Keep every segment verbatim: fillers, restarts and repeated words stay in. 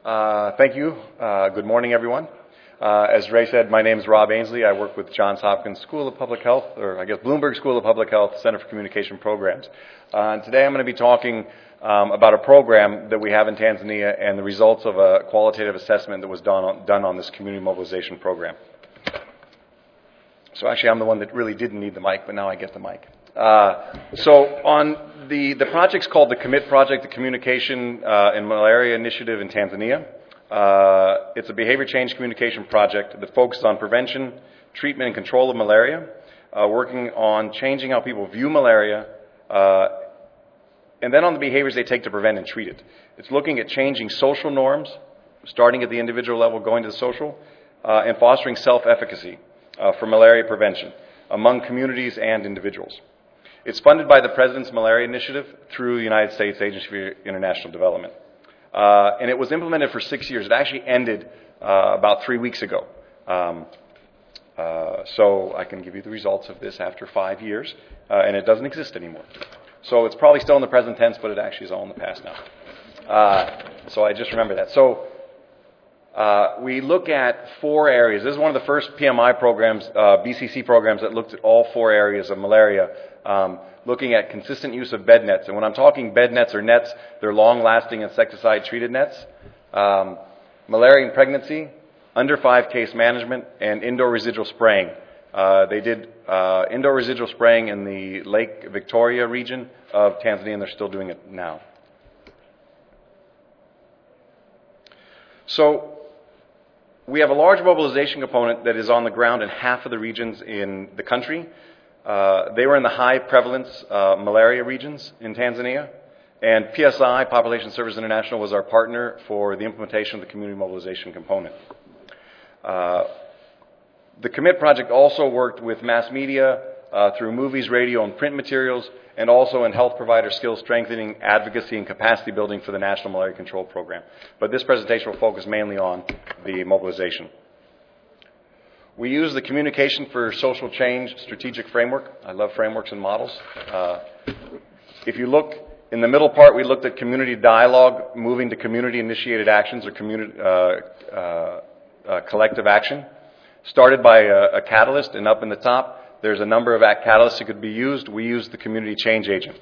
Uh, thank you. Uh, good morning, everyone. Uh, as Ray said, my name is Rob Ainsley. I work with Johns Hopkins School of Public Health, or I guess Bloomberg School of Public Health, Center for Communication Programs. Uh, and today I'm going to be talking um, about a program that we have in Tanzania and the results of a qualitative assessment that was done on, done on this community mobilization program. So actually I'm the one that really didn't need the mic, but now I get the mic. Uh, so on the, the project's called the COMMIT Project, the Communication uh, and Malaria Initiative in Tanzania. Uh, it's a behavior change communication project that focuses on prevention, treatment, and control of malaria, uh, working on changing how people view malaria, uh, and then on the behaviors they take to prevent and treat it. It's looking at changing social norms, starting at the individual level, going to the social, uh, and fostering self-efficacy uh, for malaria prevention among communities and individuals. It's funded by the President's Malaria Initiative through the United States Agency for International Development. Uh, and it was implemented for six years. It actually ended uh, about three weeks ago. Um, uh, so I can give you the results of this after five years, uh, and it doesn't exist anymore. So it's probably still in the present tense, but it actually is all in the past now. Uh, so I just remember that. So uh, we look at four areas. This is one of the first P M I programs, uh, B C C programs, that looked at all four areas of malaria. Um, looking at consistent use of bed nets. And when I'm talking bed nets or nets, they're long-lasting insecticide-treated nets, um, malaria in pregnancy, under five case management, and indoor residual spraying. Uh, they did uh, indoor residual spraying in the Lake Victoria region of Tanzania, and they're still doing it now. So we have a large mobilization component that is on the ground in half of the regions in the country. Uh, they were in the high prevalence uh, malaria regions in Tanzania, and P S I, Population Service International, was our partner for the implementation of the community mobilization component. Uh, the COMMIT project also worked with mass media uh, through movies, radio, and print materials, and also in health provider skill strengthening, advocacy, and capacity building for the National Malaria Control Program. But this presentation will focus mainly on the mobilization. We use the Communication for Social Change strategic framework. I love frameworks and models. Uh, if you look in the middle part, we looked at community dialogue, moving to community-initiated actions or community, uh, uh, uh, collective action. Started by a, a catalyst, and up in the top, there's a number of act catalysts that could be used. We used the community change agent.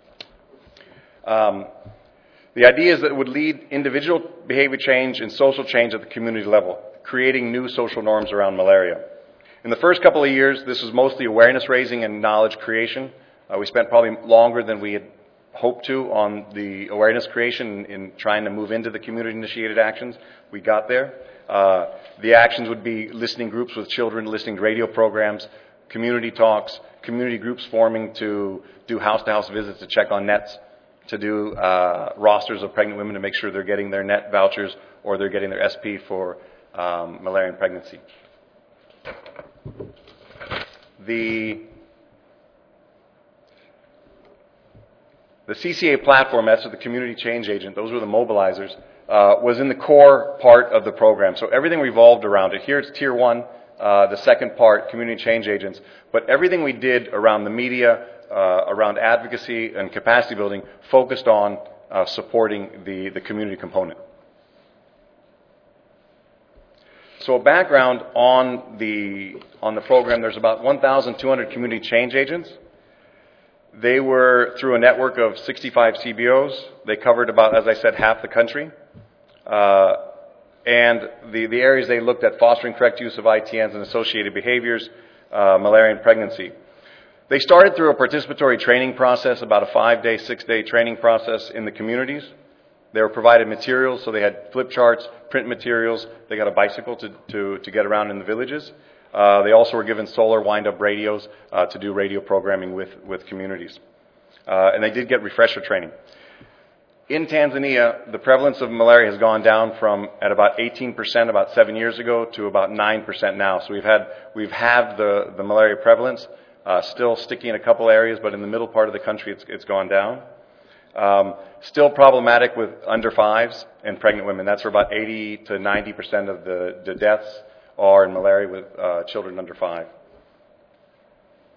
Um, the idea is that it would lead individual behavior change and social change at the community level, creating new social norms around malaria. In the first couple of years, this was mostly awareness raising and knowledge creation. Uh, we spent probably longer than we had hoped to on the awareness creation in, in trying to move into the community-initiated actions. We got there. Uh, the actions would be listening groups with children, listening to radio programs, community talks, community groups forming to do house-to-house visits to check on nets, to do uh, rosters of pregnant women to make sure they're getting their net vouchers or they're getting their S P for Um, malaria and pregnancy. The, the C C A platform, that's the community change agent, those were the mobilizers, uh, was in the core part of the program. So everything revolved around it. Here it's tier one, uh, the second part, community change agents. But everything we did around the media, uh, around advocacy and capacity building focused on uh, supporting the, the community component. So a background on the, on the program, there's about one thousand two hundred community change agents. They were through a network of sixty-five C B Os. They covered about, as I said, half the country. Uh, and the, the areas they looked at: fostering correct use of I T Ns and associated behaviors, uh, malaria and pregnancy. They started through a participatory training process, about a five-day, six-day training process in the communities. They were provided materials, so they had flip charts, print materials. They got a bicycle to, to, to get around in the villages. Uh, they also were given solar wind-up radios uh, to do radio programming with, with communities. Uh, and they did get refresher training. In Tanzania, the prevalence of malaria has gone down from at about eighteen percent about seven years ago to about nine percent now. So we've had, we've halved the, the malaria prevalence, uh, still sticky in a couple areas, but in the middle part of the country it's, it's gone down. Um, still problematic with under fives and pregnant women. That's where about eighty to ninety percent of the, the deaths are in malaria with uh, children under five.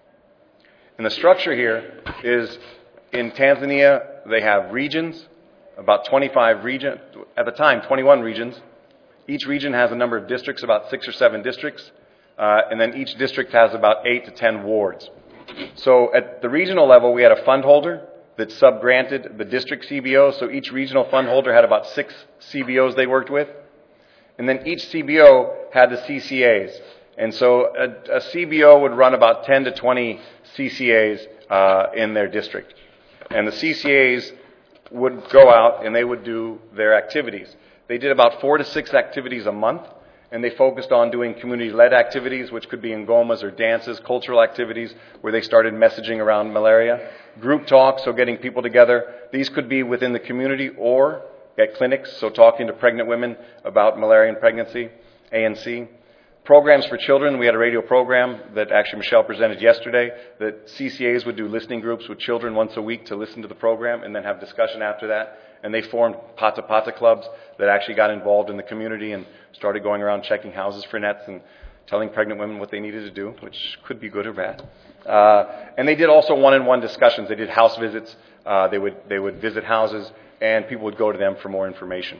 And the structure here is in Tanzania, they have regions, about twenty-five region, at the time, twenty-one regions. Each region has a number of districts, about six or seven districts, uh, and then each district has about eight to ten wards. So at the regional level, we had a fund holder that sub-granted the district C B Os, so each regional fund holder had about six C B Os they worked with. And then each C B O had the C C As. And so a, a C B O would run about ten to twenty C C As uh, in their district. And the C C As would go out and they would do their activities. They did about four to six activities a month, and they focused on doing community-led activities, which could be ngomas or dances, cultural activities, where they started messaging around malaria. Group talks, so getting people together. These could be within the community or at clinics, so talking to pregnant women about malaria and pregnancy, A N C. Programs for children, we had a radio program that actually Michelle presented yesterday, that C C As would do listening groups with children once a week to listen to the program and then have discussion after that. And they formed Pata Pata clubs that actually got involved in the community and started going around checking houses for nets and telling pregnant women what they needed to do, which could be good or bad. Uh, and they did also one-on-one discussions. They did house visits. Uh, they would they would visit houses, and people would go to them for more information.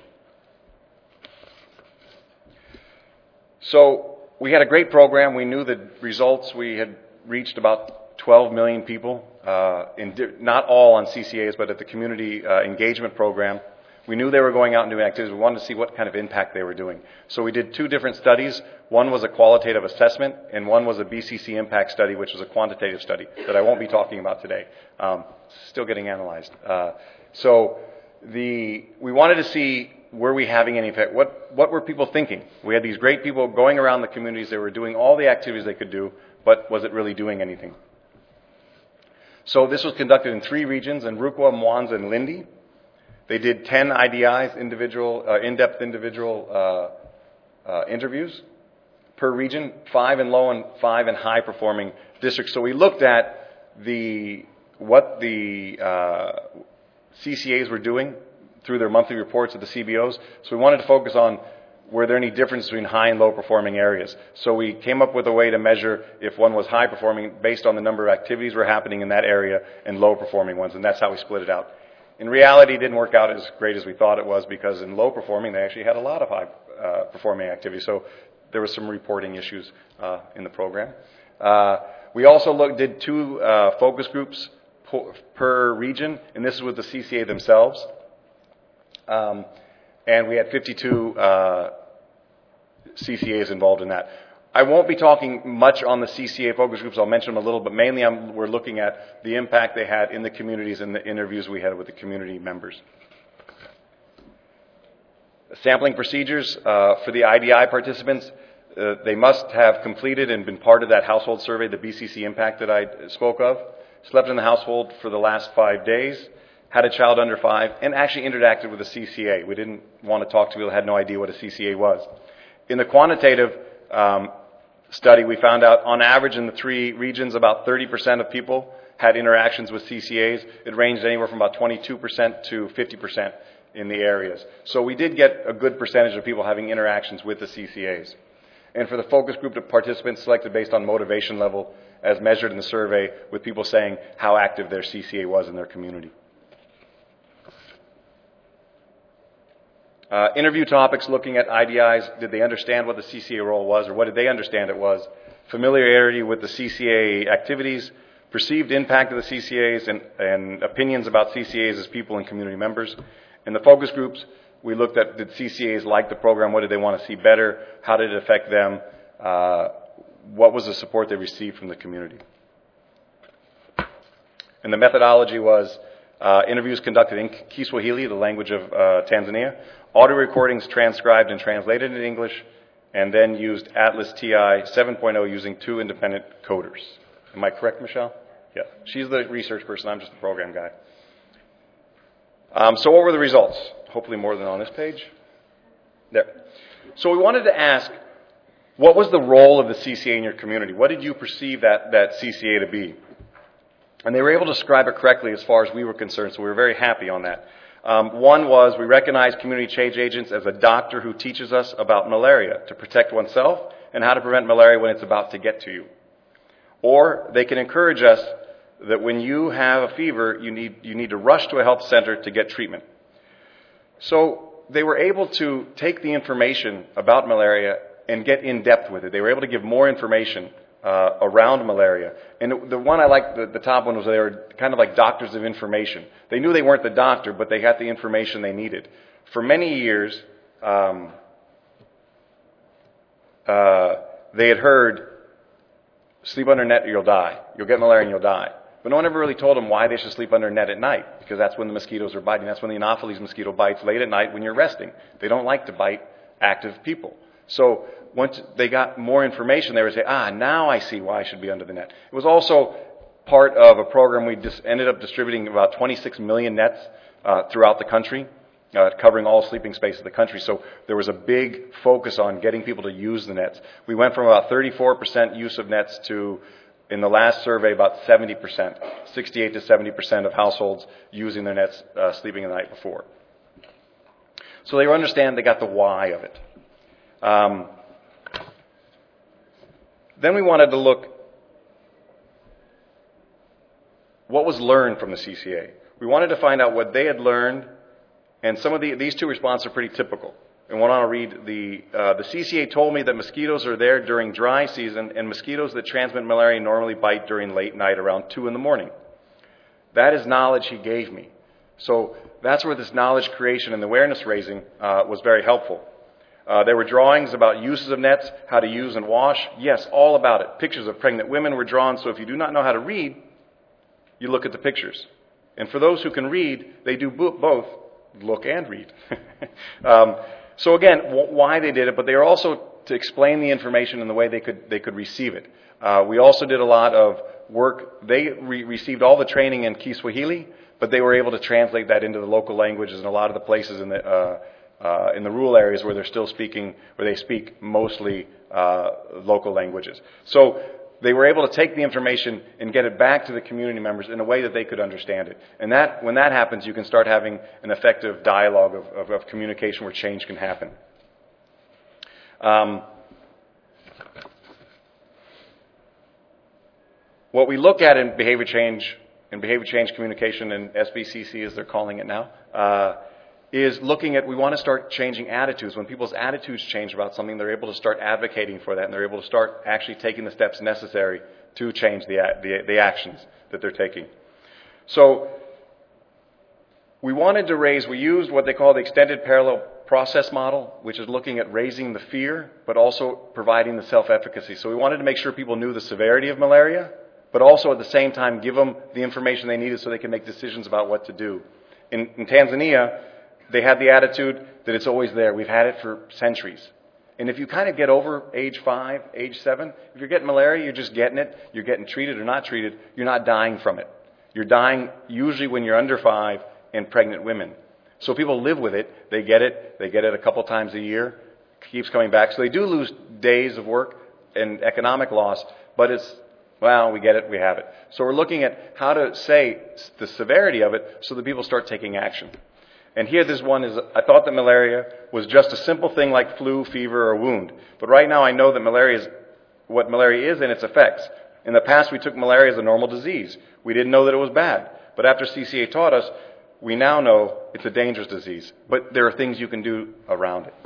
So we had a great program. We knew the results. We had reached about twelve million people, uh, in di- not all on C C As, but at the community uh, engagement program. We knew they were going out and doing activities. We wanted to see what kind of impact they were doing. So we did two different studies. One was a qualitative assessment, and one was a B C C impact study, which was a quantitative study that I won't be talking about today. Um, still getting analyzed. Uh, so the we wanted to see, were we having any effect? What, what were people thinking? We had these great people going around the communities. They were doing all the activities they could do, but was it really doing anything? So this was conducted in three regions, in Rukwa, Mwanza, and Lindi. They did ten I D Is, individual, uh, in-depth individual uh, uh, interviews per region, five in low and five in high-performing districts. So we looked at the what the uh, C C As were doing through their monthly reports of the C B Os. So we wanted to focus on, were there any differences between high and low-performing areas? So we came up with a way to measure if one was high-performing based on the number of activities were happening in that area and low-performing ones, and that's how we split it out. In reality, it didn't work out as great as we thought it was, because in low-performing, they actually had a lot of high-performing uh, activities. So there was some reporting issues uh, in the program. Uh, we also looked, did two uh, focus groups po- per region, and this is with the C C A themselves. Um, and we had fifty-two uh, C C As involved in that. I won't be talking much on the C C A focus groups. I'll mention them a little, but mainly I'm, we're looking at the impact they had in the communities and the interviews we had with the community members. Sampling procedures uh, for the I D I participants. Uh, they must have completed and been part of that household survey, the B C C impact that I spoke of. Slept in the household for the last five days. Had a child under five, and actually interacted with a C C A. We didn't want to talk to people who had no idea what a C C A was. In the quantitative um, study, we found out on average in the three regions, about thirty percent of people had interactions with C C As. It ranged anywhere from about twenty-two percent to fifty percent in the areas. So we did get a good percentage of people having interactions with the C C As. And for the focus group of participants selected based on motivation level, as measured in the survey, with people saying how active their C C A was in their community. Uh, interview topics looking at I D Is. Did they understand what the C C A role was, or what did they understand it was? Familiarity with the C C A activities, perceived impact of the C C As, and, and opinions about C C As as people and community members. In the focus groups, we looked at, did C C As like the program? What did they want to see better? How did it affect them? Uh, what was the support they received from the community? And the methodology was uh, interviews conducted in Kiswahili, the language of uh, Tanzania, audio recordings transcribed and translated into English, and then used Atlas T I seven point oh using two independent coders. Am I correct, Michelle? Yeah. She's the research person. I'm just the program guy. Um, so what were the results? Hopefully more than on this page. There. So we wanted to ask, what was the role of the C C A in your community? What did you perceive that, that C C A to be? And they were able to describe it correctly as far as we were concerned, so we were very happy on that. Um, one was, we recognize community change agents as a doctor who teaches us about malaria, to protect oneself and how to prevent malaria when it's about to get to you. Or they can encourage us that when you have a fever, you need, you need to rush to a health center to get treatment. So they were able to take the information about malaria and get in depth with it. They were able to give more information uh, around malaria. And the, the one I liked, the, the top one, was they were kind of like doctors of information. They knew they weren't the doctor, but they got the information they needed. For many years, um, uh, they had heard, sleep under net or you'll die. You'll get malaria and you'll die. But no one ever really told them why they should sleep under a net at night, because that's when the mosquitoes are biting. That's when the Anopheles mosquito bites late at night when you're resting. They don't like to bite active people. So once they got more information, they would say, ah, now I see why I should be under the net. It was also part of a program we just ended up distributing about twenty-six million nets uh, throughout the country, uh, covering all sleeping space of the country. So there was a big focus on getting people to use the nets. We went from about thirty-four percent use of nets to, in the last survey, about seventy percent, sixty-eight to seventy percent of households using their nets uh, sleeping the night before. So they understand, they got the why of it. Um, then we wanted to look what was learned from the C C A. We wanted to find out what they had learned, and some of the, these two responses are pretty typical. And what I'll read, the, uh, the C C A told me that mosquitoes are there during dry season, and mosquitoes that transmit malaria normally bite during late night around two in the morning. That is knowledge he gave me. So that's where this knowledge creation and awareness raising uh, was very helpful. Uh, there were drawings about uses of nets, how to use and wash. Yes, all about it. Pictures of pregnant women were drawn, so if you do not know how to read, you look at the pictures. And for those who can read, they do bo- both, look and read. um, so again, w- why they did it, but they were also to explain the information in the way they could they could receive it. Uh, we also did a lot of work. They re- received all the training in Kiswahili, but they were able to translate that into the local languages in a lot of the places in the uh, Uh, in the rural areas where they're still speaking, where they speak mostly uh, local languages. So they were able to take the information and get it back to the community members in a way that they could understand it. And that, when that happens, you can start having an effective dialogue of, of, of communication where change can happen. Um, what we look at in behavior change, in behavior change communication, and S B C C as they're calling it now, uh, is looking at, we want to start changing attitudes. When people's attitudes change about something, they're able to start advocating for that, and they're able to start actually taking the steps necessary to change the, the, the actions that they're taking. So we wanted to raise, we used what they call the extended parallel process model, which is looking at raising the fear, but also providing the self-efficacy. So we wanted to make sure people knew the severity of malaria, but also at the same time give them the information they needed so they can make decisions about what to do. In, in Tanzania, they had the attitude that it's always there. We've had it for centuries. And if you kind of get over age five, age seven, if you're getting malaria, you're just getting it, you're getting treated or not treated, you're not dying from it. You're dying usually when you're under five and pregnant women. So people live with it. They get it. They get it a couple times a year. It keeps coming back. So they do lose days of work and economic loss, but it's, well, we get it, we have it. So we're looking at how to say the severity of it so that people start taking action. And here this one is, I thought that malaria was just a simple thing like flu, fever, or wound. But right now I know that malaria is what malaria is and its effects. In the past we took malaria as a normal disease. We didn't know that it was bad. But after C C A taught us, we now know it's a dangerous disease. But there are things you can do around it.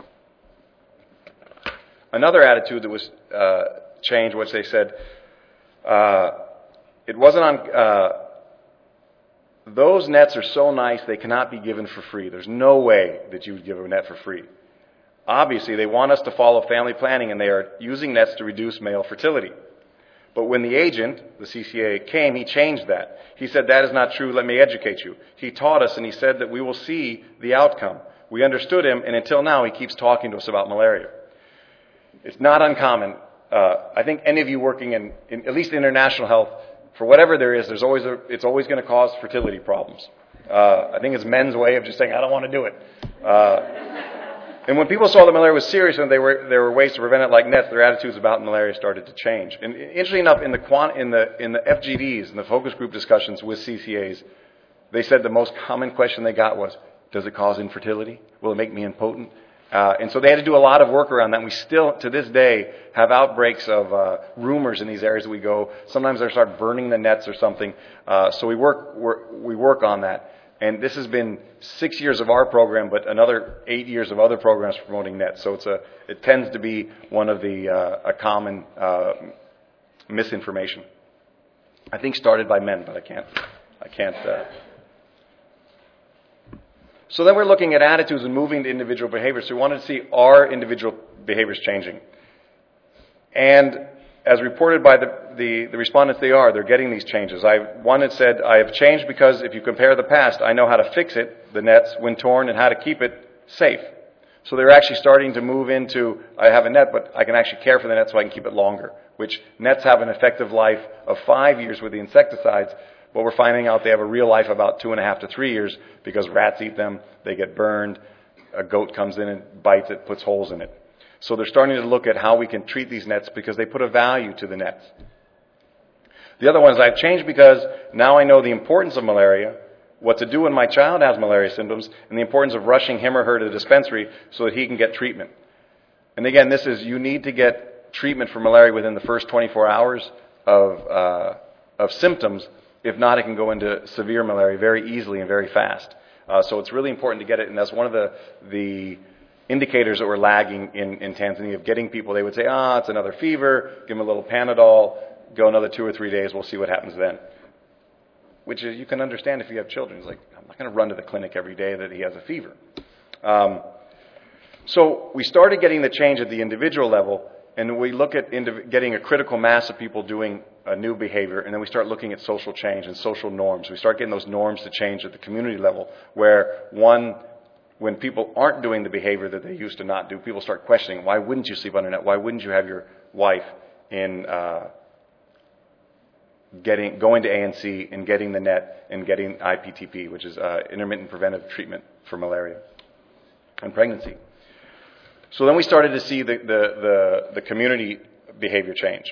Another attitude that was uh, changed, which they said, uh, it wasn't on... Uh, Those nets are so nice, they cannot be given for free. There's no way that you would give a net for free. Obviously, they want us to follow family planning, and they are using nets to reduce male fertility. But when the agent, the C C A, came, he changed that. He said, that is not true, let me educate you. He taught us, and he said that we will see the outcome. We understood him, and until now, he keeps talking to us about malaria. It's not uncommon. Uh, I think any of you working in, in at least international health, for whatever there is, there's always a, it's always going to cause fertility problems. Uh, I think it's men's way of just saying, I don't want to do it. Uh, and when people saw that malaria was serious and they were, there were ways to prevent it like nets, their attitudes about malaria started to change. And interestingly enough, in the, quant, in the, in the F G Ds, in the focus group discussions with C C As, they said the most common question they got was, does it cause infertility? Will it make me impotent? Uh, and so they had to do a lot of work around that. And we still, to this day, have outbreaks of uh, rumors in these areas that we go. Sometimes they start burning the nets or something. Uh, so we work we're, we work on that. And this has been six years of our program, but another eight years of other programs promoting nets. So it's a, it tends to be one of the, uh, a common uh, misinformation. I think started by men, but I can't, I can't. Uh... So then we're looking at attitudes and moving to individual behaviors. So we wanted to see, are individual behaviors changing? And as reported by the, the, the respondents, they are. They're getting these changes. I, one had said, I have changed because if you compare the past, I know how to fix it, the nets, when torn, and how to keep it safe. So they're actually starting to move into, I have a net, but I can actually care for the net so I can keep it longer, which nets have an effective life of five years with the insecticides, but we're finding out they have a real life of about two and a half to three years because rats eat them, they get burned, a goat comes in and bites it, puts holes in it. So they're starting to look at how we can treat these nets because they put a value to the nets. The other one is I've changed because now I know the importance of malaria, what to do when my child has malaria symptoms, and the importance of rushing him or her to the dispensary so that he can get treatment. And again, this is, you need to get treatment for malaria within the first twenty-four hours of, uh, of symptoms. If not, it can go into severe malaria very easily and very fast. Uh, so it's really important to get it, and that's one of the, the indicators that were lagging in, in Tanzania of getting people. They would say, ah, it's another fever, give them a little Panadol, go another two or three days, we'll see what happens then. Which is, you can understand if you have children. It's like, I'm not going to run to the clinic every day that he has a fever. Um, so we started getting the change at the individual level, and we look at indiv- getting a critical mass of people doing a new behavior, and then we start looking at social change and social norms. We start getting those norms to change at the community level, where one, when people aren't doing the behavior that they used to not do, people start questioning, why wouldn't you sleep under net? Why wouldn't you have your wife in uh, getting going to A N C and getting the net and getting I P T P, which is uh, intermittent preventive treatment for malaria and pregnancy. So then we started to see the, the, the, the community behavior change.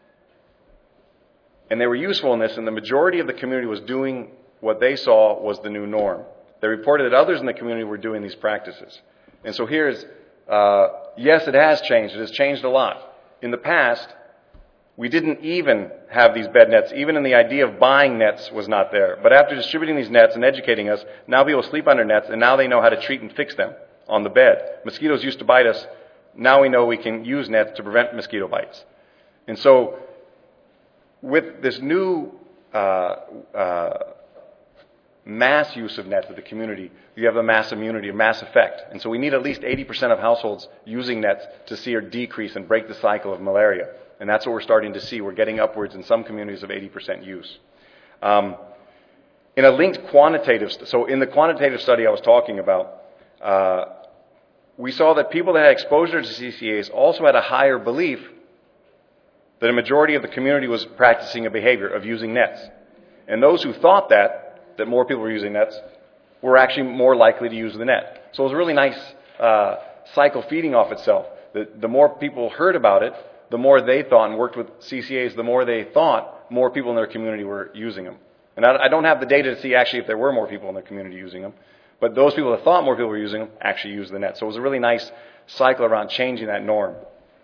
And they were useful in this, and the majority of the community was doing what they saw was the new norm. They reported that others in the community were doing these practices. And so here's, uh, yes, it has changed. It has changed a lot. In the past, we didn't even have these bed nets. Even in the idea of buying nets was not there. But after distributing these nets and educating us, now people sleep under nets, and now they know how to treat and fix them on the bed. Mosquitoes used to bite us. Now we know we can use nets to prevent mosquito bites. And so with this new uh, uh, mass use of nets of the community, you have a mass immunity, a mass effect. And so we need at least eighty percent of households using nets to see a decrease and break the cycle of malaria. And that's what we're starting to see. We're getting upwards in some communities of eighty percent use. Um, in a linked quantitative, st- so in the quantitative study I was talking about, uh, we saw that people that had exposure to C C As also had a higher belief that a majority of the community was practicing a behavior of using nets. And those who thought that, that more people were using nets, were actually more likely to use the net. So it was a really nice uh, cycle feeding off itself. The, the more people heard about it, the more they thought and worked with C C As, the more they thought more people in their community were using them. And I, I don't have the data to see actually if there were more people in their community using them, but those people that thought more people were using them actually used the net. So it was a really nice cycle around changing that norm.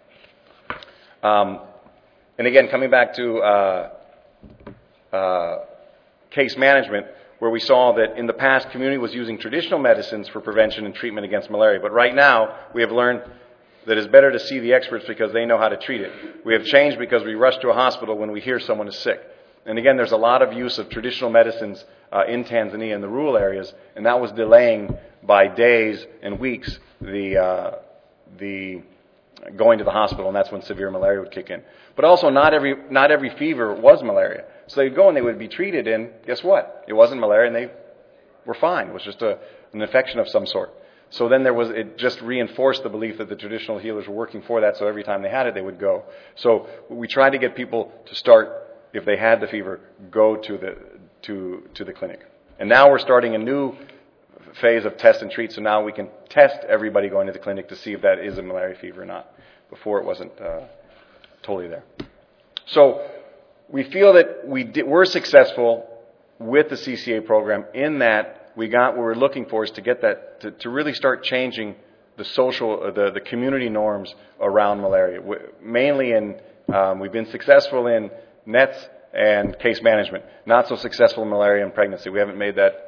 Um, and again, coming back to uh, uh, case management, where we saw that in the past, community was using traditional medicines for prevention and treatment against malaria. But right now, we have learned that it's better to see the experts because they know how to treat it. We have changed because we rush to a hospital when we hear someone is sick. And again, there's a lot of use of traditional medicines uh, in Tanzania in the rural areas, and that was delaying by days and weeks the uh, the going to the hospital, and that's when severe malaria would kick in. But also, not every not every fever was malaria. So they'd go and they would be treated, and guess what? It wasn't malaria, and they were fine. It was just a, an infection of some sort. So then there was, it just reinforced the belief that the traditional healers were working for that, so every time they had it, they would go. So we tried to get people to start, if they had the fever, go to the to to the clinic. And now we're starting a new phase of test and treat, so now we can test everybody going to the clinic to see if that is a malaria fever or not. Before it wasn't uh, totally there. So we feel that we did, we're successful with the C C A program in that we got what we're looking for is to get that, to, to really start changing the social, uh, the, the community norms around malaria. We, mainly in, um, we've been successful in nets and case management. Not so successful in malaria and pregnancy. We haven't made that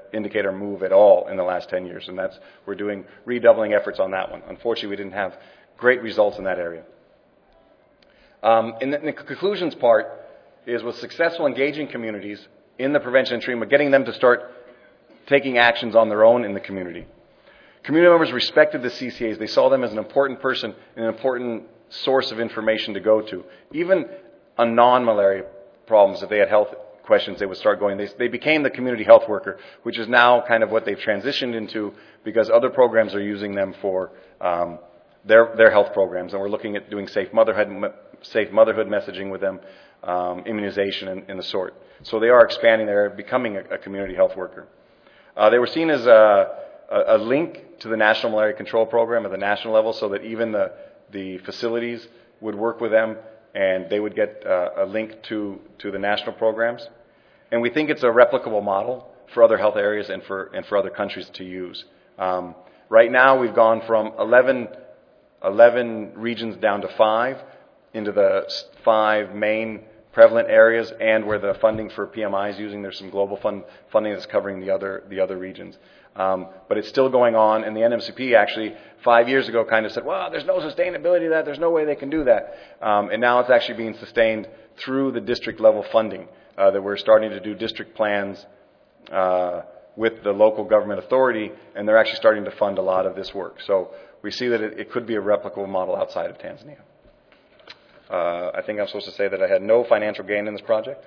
indicate or move at all in the last ten years, and that's we're doing redoubling efforts on that one. Unfortunately, we didn't have great results in that area. Um, in, the, in the conclusions part is with successful engaging communities in the prevention and treatment, getting them to start taking actions on their own in the community. Community members respected the C C As. They saw them as an important person, an important source of information to go to. Even on non-malaria problems, if they had health questions, they would start going. They, they became the community health worker, which is now kind of what they've transitioned into because other programs are using them for um, their, their health programs. And we're looking at doing safe motherhood, safe motherhood messaging with them, um, immunization and, and the sort. So they are expanding. They're becoming a, a community health worker. Uh, they were seen as a, a, a link to the National Malaria Control Program at the national level so that even the, the facilities would work with them and they would get uh, a link to, to the national programs. And we think it's a replicable model for other health areas and for, and for other countries to use. Um, right now we've gone from eleven, eleven regions down to five into the five main prevalent areas and where the funding for P M I is using. There's some global fund, funding that's covering the other, the other regions. Um, but it's still going on, and the N M C P actually five years ago kind of said, well, there's no sustainability to that, there's no way they can do that. Um, and now it's actually being sustained through the district level funding, uh, that we're starting to do district plans uh, with the local government authority, and they're actually starting to fund a lot of this work. So we see that it, it could be a replicable model outside of Tanzania. Uh, I think I'm supposed to say that I had no financial gain in this project.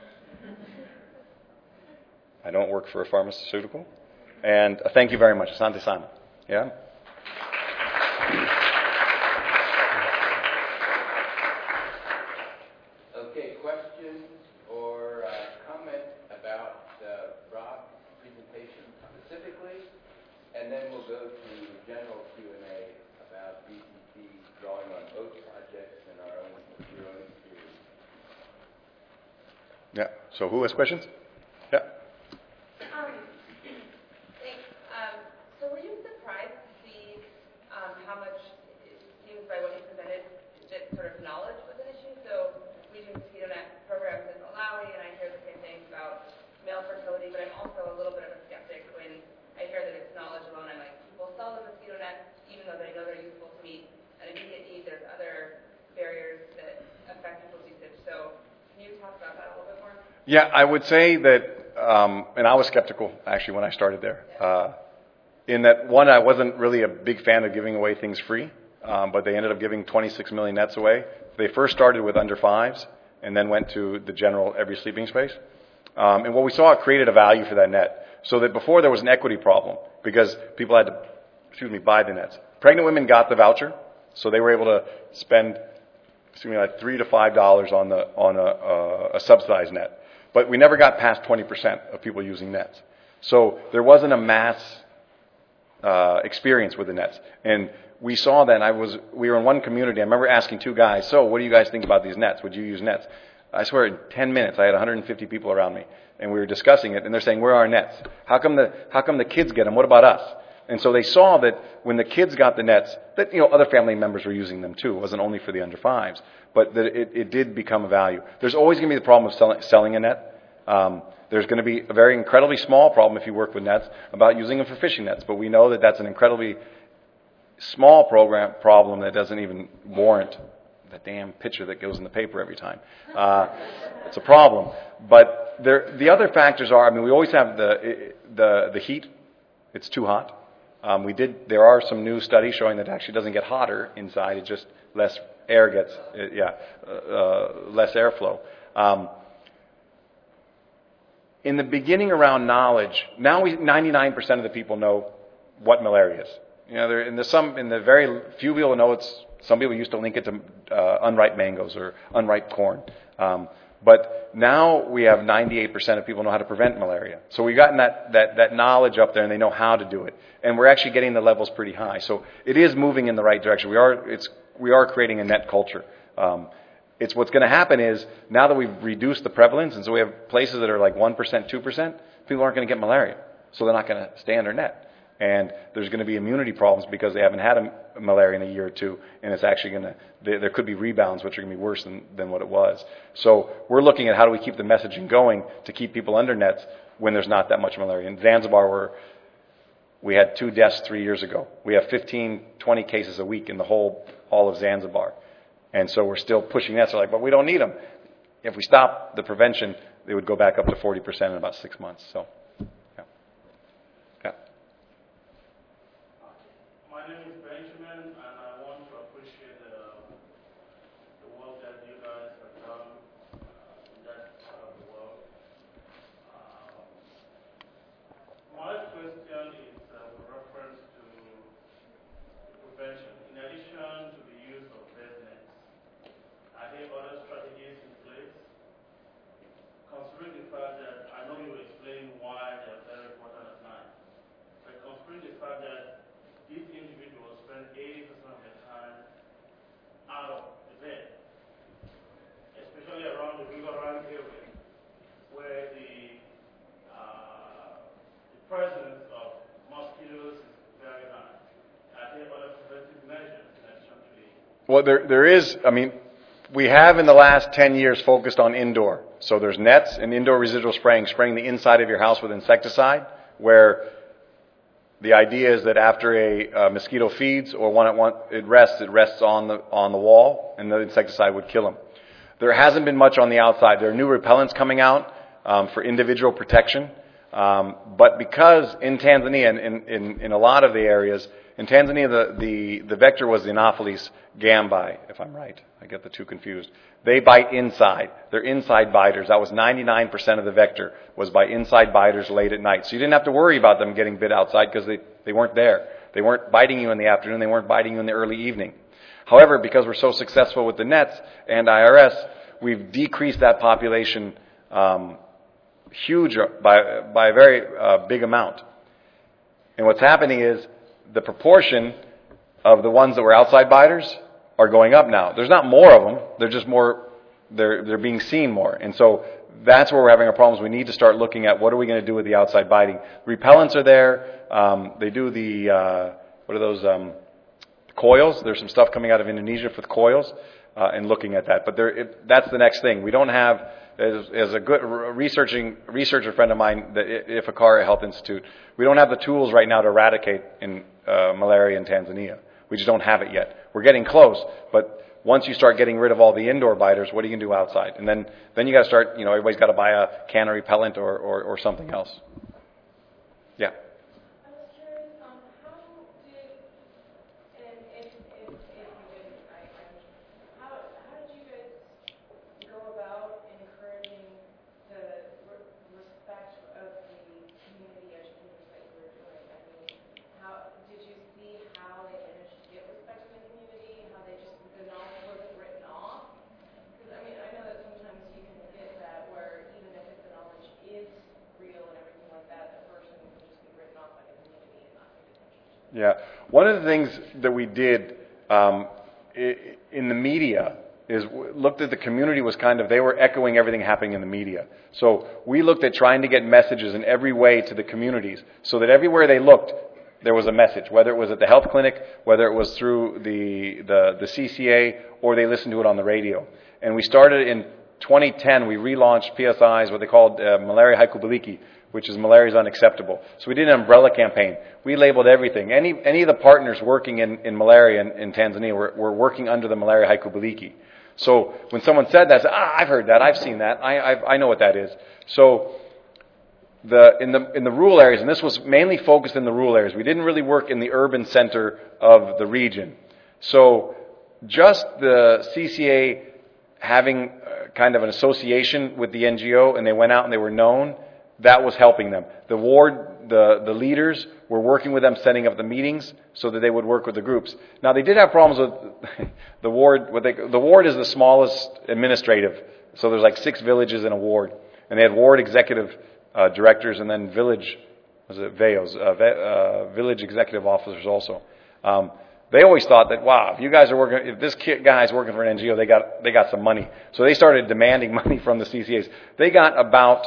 I don't work for a pharmaceutical. And uh, thank you very much. Asante sana. Yeah? Okay, questions or uh, comment about uh, Rob's presentation specifically? And then we'll go to general Q and A about B C C drawing on both projects and our own, your own experience. Yeah. So who has questions? Yeah. Um, thanks. Um, so were you surprised to see um, how much, it seems by what you presented, that sort of knowledge was an issue? So we do mosquito net programs in Malawi, and I hear the same thing about male fertility, but I'm also a little bit of a skeptic when I hear that it's knowledge alone. I'm like, people sell the mosquito nets, even though they know they're useful to meet an immediate need. There's other barriers that affect people's usage. So can you talk about that a little bit more? Yeah, I would say that, um, and I was skeptical actually when I started there. Uh, in that, one, I wasn't really a big fan of giving away things free, um, but they ended up giving twenty-six million nets away. They first started with under fives and then went to the general every sleeping space. Um, and what we saw, it created a value for that net. So that before there was an equity problem because people had to, excuse me, buy the nets. Pregnant women got the voucher, so they were able to spend, excuse me, like three to five dollars on the on a, a, a subsidized net. But we never got past twenty percent of people using nets. So there wasn't a mass uh, experience with the nets. And we saw then, I was, we were in one community, I remember asking two guys, so what do you guys think about these nets? Would you use nets? I swear in ten minutes I had one hundred fifty people around me. And we were discussing it, and they're saying, where are our nets? How come the, how come the kids get them? What about us? And so they saw that when the kids got the nets, that, you know, other family members were using them too. It wasn't only for the under fives, but that it, it did become a value. There's always going to be the problem of selling, selling a net. Um, there's going to be a very incredibly small problem if you work with nets about using them for fishing nets. But we know that that's an incredibly small program problem that doesn't even warrant the damn picture that goes in the paper every time. Uh, it's a problem. But there, the other factors are, I mean, we always have the the the heat. It's too hot. Um, we did. There are some new studies showing that it actually doesn't get hotter inside. It just less air gets, uh, yeah, uh, uh, less airflow. Um, in the beginning, around knowledge, now we ninety-nine percent of the people know what malaria is. You know, there, in the some, in the very few people know it's. Some people used to link it to uh, unripe mangoes or unripe corn. Um, but now we have ninety-eight percent of people know how to prevent malaria. So we've gotten that, that, that knowledge up there, and they know how to do it. And we're actually getting the levels pretty high. So it is moving in the right direction. We are, it's, we are creating a net culture. Um, it's what's going to happen is, now that we've reduced the prevalence, and so we have places that are like one percent, two percent, people aren't going to get malaria. So they're not going to stay under net. And there's going to be immunity problems because they haven't had a malaria in a year or two, and it's actually going to, there, there could be rebounds which are going to be worse than, than what it was. So we're looking at how do we keep the messaging going to keep people under nets, when there's not that much malaria. In Zanzibar, where we had two deaths three years ago. We have fifteen, twenty cases a week in the whole, all of Zanzibar. And so we're still pushing that. So like, but we don't need them. If we stop the prevention, they would go back up to forty percent in about six months. So, yeah. Yeah. My name is Benjamin, and I want to appreciate the, the work that you guys have done uh, in that part of the world. Uh, my question is uh, with reference to prevention. In addition to the use of bed nets, are there other strategies in place? Considering the fact that I know you explained why they are very important at night, but considering the fact that these individuals spend eighty percent of their time out of the bed, especially around the riverine area, where the, uh, the presence of mosquitoes is very high. Are there other preventive measures in addition to the... Well, there, there is, I mean, we have in the last ten years focused on indoor. So there's nets and indoor residual spraying, spraying the inside of your house with insecticide, where the idea is that after a uh, mosquito feeds or when it, want, it rests, it rests on the, on the wall, and the insecticide would kill them. There hasn't been much on the outside. There are new repellents coming out um, for individual protection. Um, but because in Tanzania, and in, in, in a lot of the areas, in Tanzania, the, the, the vector was the Anopheles gambi, if I'm right. I get the two confused. They bite inside. They're inside biters. That was ninety-nine percent of the vector was by inside biters late at night. So you didn't have to worry about them getting bit outside because they, they weren't there. They weren't biting you in the afternoon. They weren't biting you in the early evening. However, because we're so successful with the nets and I R S, we've decreased that population um, huge by, by a very uh, big amount. And what's happening is the proportion of the ones that were outside biters are going up now. There's not more of them. They're just more, they're, they're being seen more. And so that's where we're having our problems. We need to start looking at what are we going to do with the outside biting. Repellents are there. Um, they do the, uh, what are those, um, coils. There's some stuff coming out of Indonesia for the coils uh, and looking at that. But there, it, that's the next thing. We don't have, as, as a good researching researcher friend of mine, the Ifakara Health Institute, we don't have the tools right now to eradicate in uh, malaria in Tanzania. We just don't have it yet. We're getting close, but once you start getting rid of all the indoor biters, what are you going to do outside? And then, then you got to start, you know, everybody's got to buy a can of repellent or, or, or something else. Yeah. I was curious, um, how did, and if, if, if you didn't, I, I, how, how did you guys go about encouraging the re- respect of the community educators that you were doing? I mean, how, did you see how they managed to get respect in the community, how they just, the knowledge wasn't written off? Because, I mean, I know that sometimes you can get that where even if the knowledge is real and everything like that, the person can just be written off by the community and not paid attention to. Yeah. One of the things that we did um, i- in the media is w- looked at the community was kind of, they were echoing everything happening in the media. So we looked at trying to get messages in every way to the communities so that everywhere they looked, there was a message, whether it was at the health clinic, whether it was through the, the, the C C A, or they listened to it on the radio. And we started in twenty ten, we relaunched P S I's, what they called uh, Malaria Haikubaliki, which is malaria is unacceptable. So we did an umbrella campaign. We labeled everything. Any any of the partners working in, in malaria in, in Tanzania were, were working under the Malaria Haikubaliki. So when someone said that, I said, ah, I've heard that, I've seen that, I, I've, I know what that is. So the in the in the rural areas, and this was mainly focused in the rural areas, we didn't really work in the urban center of the region. So just the C C A having uh, kind of an association with the N G O, and they went out and they were known, that was helping them. The ward, the, the leaders were working with them, setting up the meetings so that they would work with the groups. Now, they did have problems with the ward. What they, the ward is the smallest administrative. So there's like six villages in a ward. And they had ward executive uh, directors and then village, was it V E Os, uh, v- uh, village executive officers also. Um, they always thought that, wow, if you guys are working, if this kid guy's working for an N G O, they got, they got some money. So they started demanding money from the C C As. They got about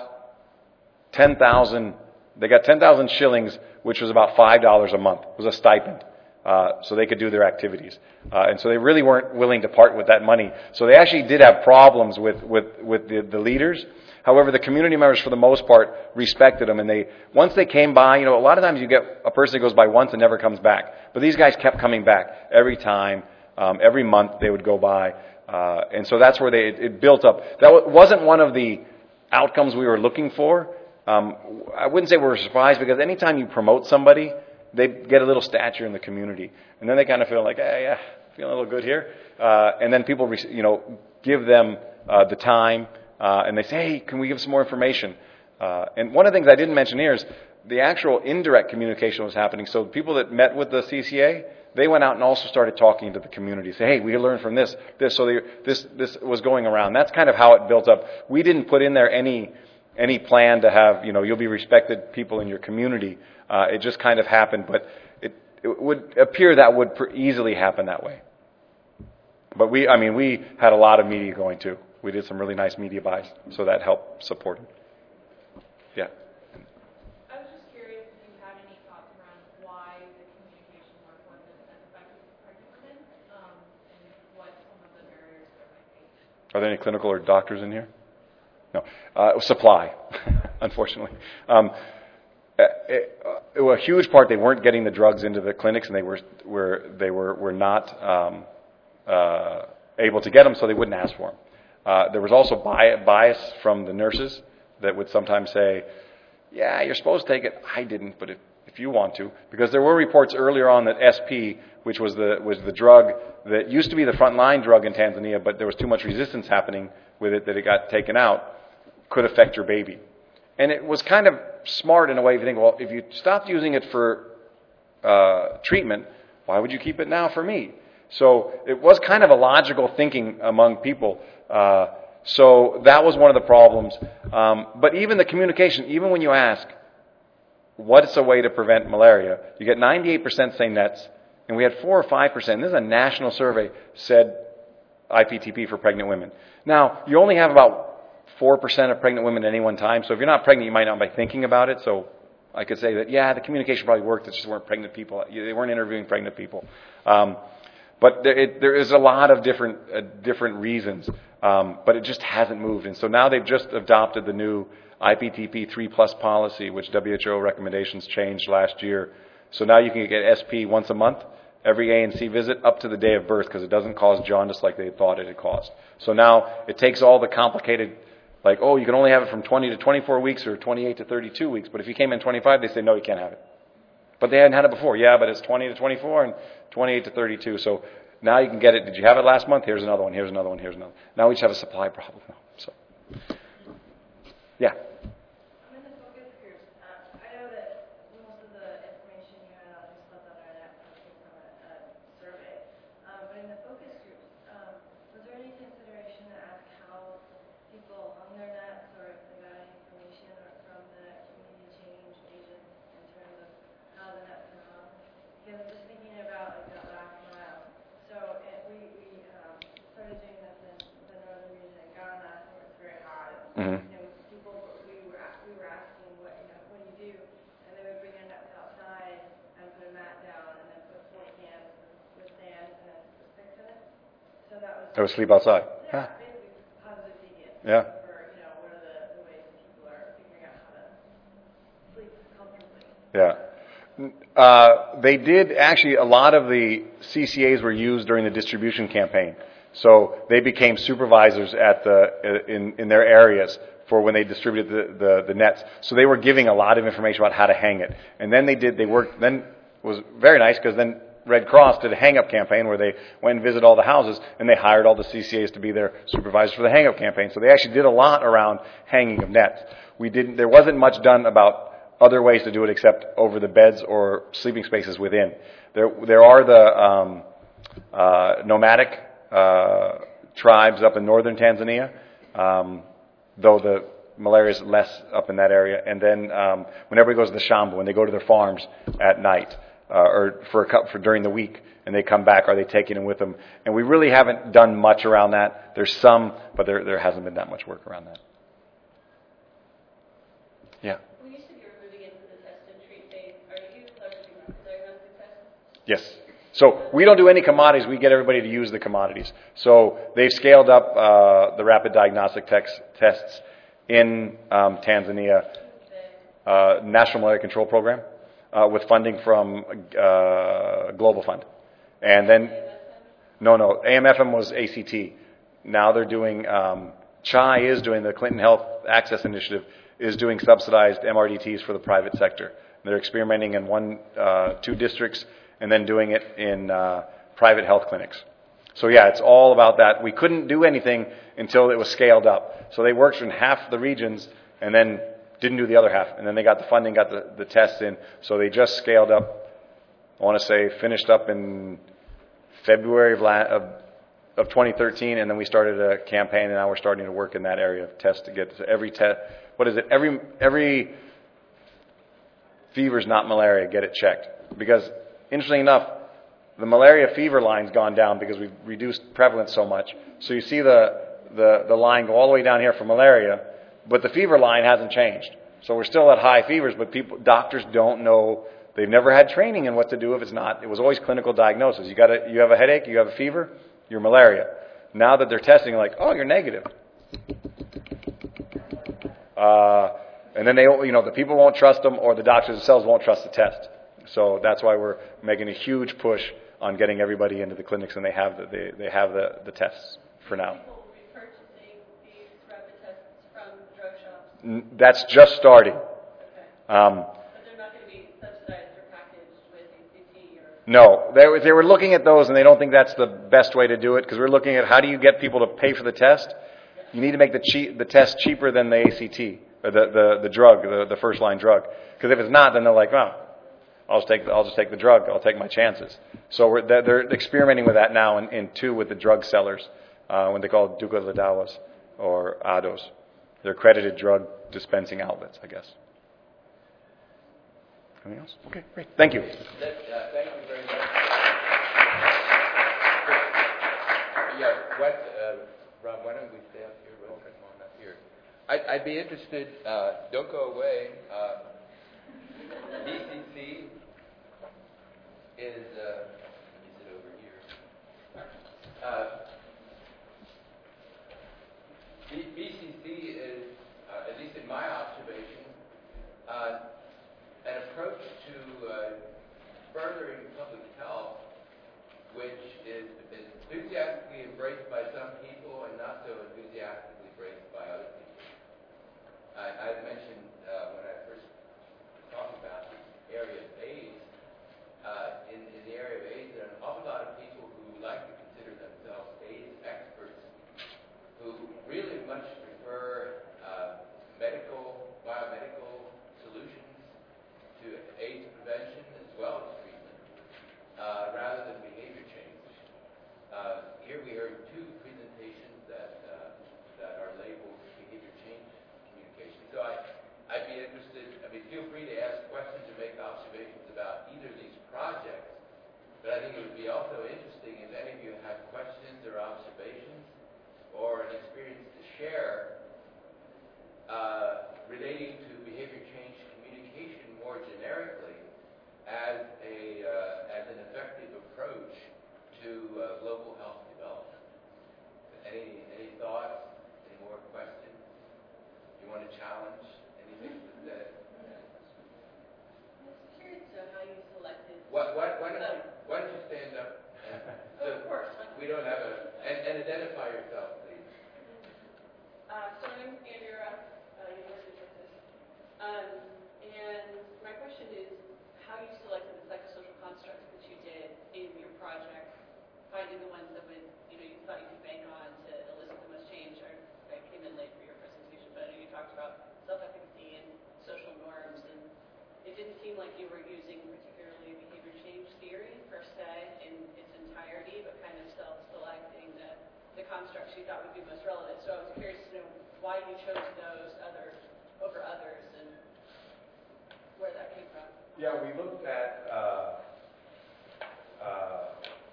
ten thousand, they got ten thousand shillings, which was about five dollars a month. It was a stipend. uh, so they could do their activities. Uh, and so they really weren't willing to part with that money. So they actually did have problems with, with, with the, the leaders. However, the community members, for the most part, respected them. And they, once they came by, you know, a lot of times you get a person that goes by once and never comes back. But these guys kept coming back every time. Um, every month they would go by. Uh, and so that's where they, it, it built up. That w- wasn't one of the outcomes we were looking for. Um, I wouldn't say we were surprised, because anytime you promote somebody, they get a little stature in the community. And then they kind of feel like, hey, yeah, feeling a little good here. Uh, and then people, you know, give them uh, the time, uh, and they say, hey, can we give some more information? Uh, and one of the things I didn't mention here is the actual indirect communication was happening. So people that met with the C C A, they went out and also started talking to the community. Say, hey, we learned from this, this. So they, this, this was going around. That's kind of how it built up. We didn't put in there any, any plan to have, you know, you'll be respected people in your community. Uh, it just kind of happened, but it, it would appear that would pr- easily happen that way. But we, I mean, we had a lot of media going too. We did some really nice media buys, so that helped support it. Yeah. I was just curious if you had any thoughts around why the communication work wasn't as effective for pregnant women, um, and what some of the barriers there might be. Are there any clinical or doctors in here? No. Uh, supply, unfortunately. Um, it, it, a huge part, they weren't getting the drugs into the clinics, and they were were they were were not um, uh, able to get them, so they wouldn't ask for them. Uh, there was also bias, bias from the nurses that would sometimes say, yeah, you're supposed to take it. I didn't, but if, if you want to. Because there were reports earlier on that S P, which was the was the drug that used to be the frontline drug in Tanzania, but there was too much resistance happening with it that it got taken out, could affect your baby. And it was kind of smart in a way if you think, well, if you stopped using it for uh, treatment, why would you keep it now for me? So it was kind of a logical thinking among people. Uh, so that was one of the problems. Um, but even the communication, even when you ask, what's a way to prevent malaria, you get ninety-eight percent say nets, and we had four or five percent, this is a national survey, said I P T P for pregnant women. Now, you only have about four percent of pregnant women at any one time, so if you're not pregnant, you might not be thinking about it. So I could say that, yeah, the communication probably worked, it just weren't pregnant people. They weren't interviewing pregnant people. Um, but there, it, there is a lot of different uh, different reasons, um, but it just hasn't moved. And so now they've just adopted the new I P T P three plus policy, which W H O recommendations changed last year. So now you can get S P once a month, every A and C visit, up to the day of birth, because it doesn't cause jaundice like they thought it had caused. So now it takes all the complicated, like, oh, you can only have it from twenty to twenty-four weeks or twenty-eight to thirty-two weeks. But if you came in twenty-five, they say, no, you can't have it. But they hadn't had it before. Yeah, but it's twenty to twenty-four and twenty-eight to thirty-two. So now you can get it. Did you have it last month? Here's another one. Here's another one. Here's another. Now we just have a supply problem. So, yeah. I'm in the focus groups. Uh, I know that most of the information you had on just left on our net came from a, a survey. Um, but in the focus groups, um, was there any consideration to ask how people hung their nets, or if they got any information or from the community change agents in terms of how the nets were hung? Because I'm just thinking about like that last mile. So it, we, we um, started doing this in the northern region in Ghana, where it's very hot. Mm-hmm. You know, people, we were, a- we were asking what, you know, what do you do? And they would bring their nets outside and put a mat down and then put four cans with sand and then put sticks in it. So that was, They would sleep outside. yeah, basically positive vegan. Yeah. For, you know, what are the, the ways that people are figuring out how to sleep comfortably. Yeah. Uh, they did actually, a lot of the C C As were used during the distribution campaign. So they became supervisors at the in, in their areas for when they distributed the, the, the nets. So they were giving a lot of information about how to hang it. And then they did, they worked, then it was very nice because then Red Cross did a hang-up campaign where they went and visited all the houses, and they hired all the C C As to be their supervisors for the hang-up campaign. So they actually did a lot around hanging of nets. We didn't, there wasn't much done about other ways to do it except over the beds or sleeping spaces within. There, there are the um, uh, nomadic uh, tribes up in northern Tanzania, um, though the malaria is less up in that area. And then um, when everybody goes to the shamba, when they go to their farms at night uh, or for a couple, for during the week, and they come back, are they taking them with them? And we really haven't done much around that. There's some, but there there hasn't been that much work around that. Yeah. We used to be moving into the test and treat phase. Are you leveraging diagnostic tests? Yes. So we don't do any commodities. We get everybody to use the commodities. So they've scaled up uh, the rapid diagnostic tex- tests in um, Tanzania, uh, National Malaria Control Program, uh, with funding from uh, Global Fund. And then, no, no, A M F M was A C T. Now they're doing, um, C H I is doing, the Clinton Health Access Initiative is doing subsidized M R D Ts for the private sector. They're experimenting in one, uh, two districts and then doing it in uh, private health clinics. So yeah, it's all about that. We couldn't do anything until it was scaled up. So they worked in half the regions and then didn't do the other half. And then they got the funding, got the, the tests in. So they just scaled up, I want to say, finished up in February of, la- of, of twenty thirteen, and then we started a campaign, and now we're starting to work in that area of tests to get to every test. What is it? Every every fever's not malaria, get it checked. Because, interestingly enough, the malaria fever line's gone down because we've reduced prevalence so much. So you see the, the, the line go all the way down here for malaria, but the fever line hasn't changed. So we're still at high fevers, but people, doctors don't know. They've never had training in what to do if it's not. It was always clinical diagnosis. You got a, you have a headache, you have a fever, you're malaria. Now that they're testing, like, oh, you're negative. Uh, and then they, you know, the people won't trust them, or the doctors themselves won't trust the test. So that's why we're making a huge push on getting everybody into the clinics, and they have the they, they have the, the tests for now. People will be purchasing these rapid tests from drug shops. N- That's just starting. Okay. Um, But they're not going to be subsidized or packaged with A C T or... no, they, were- they were looking at those, and they don't think that's the best way to do it, because we're looking at how do you get people to pay for the test. You need to make the cheap, the test cheaper than the A C T, or the, the, the drug, the, the first-line drug. Because if it's not, then they're like, oh, I'll just take, I'll just take the drug. I'll take my chances. So we're, they're, they're experimenting with that now, in, in two with the drug sellers, uh, when they call it Duka Ladawas or A D Os. They're accredited drug dispensing outlets, I guess. Anything else? Okay, great. Thank you. That, uh, thank you very much. Yeah, what, uh, Rob, why don't we stay up here? We'll come on up here. I'd, I'd be interested, uh, don't go away. Uh, B C C is, uh, let me sit over here. Uh, B- BCC is, uh, at least in my observation, uh, an approach to uh, furthering public health, which is, is enthusiastically embraced by some people and not so enthusiastically embraced by other people. I, I mentioned uh, when I first talked about the area of AIDS, uh, in, in the area of AIDS, there are an awful lot of people who like to consider themselves AIDS experts, who really much prefer uh, medical, biomedical solutions to AIDS prevention as well as treatment, uh, rather than behavior change. Uh, here we heard two presentations that uh, that are labeled behavior change communication. So I, I'd be interested, I mean, feel free to ask questions or make observations about either of these projects, but I think it would be also interesting if any of you have questions or observations or an experience to share uh, relating to behavior change communication more generically as a uh, as an effective approach to uh, global health development. Any any thoughts? Any more questions? You want to challenge anything that's said? I was curious to know how you selected... What what why don't you why don't you stand up? And, so Oh, of course. we don't have a and, and identify yourself, please. Uh, so my name's Andrea, uh, University of Texas. Um, and my question is how you selected the psychosocial constructs that you did in your project, finding the ones that would, you know, you thought you could bank on to elicit the most change. I, I came in late for your presentation, but I know you talked about self-efficacy and social norms, and it didn't seem like you were using particularly behavior change theory per se in its entirety, but kind of self-selecting the, the constructs you thought would be most relevant. So I was curious to know why you chose those other over others and where that came from. Yeah, we looked at, uh, uh,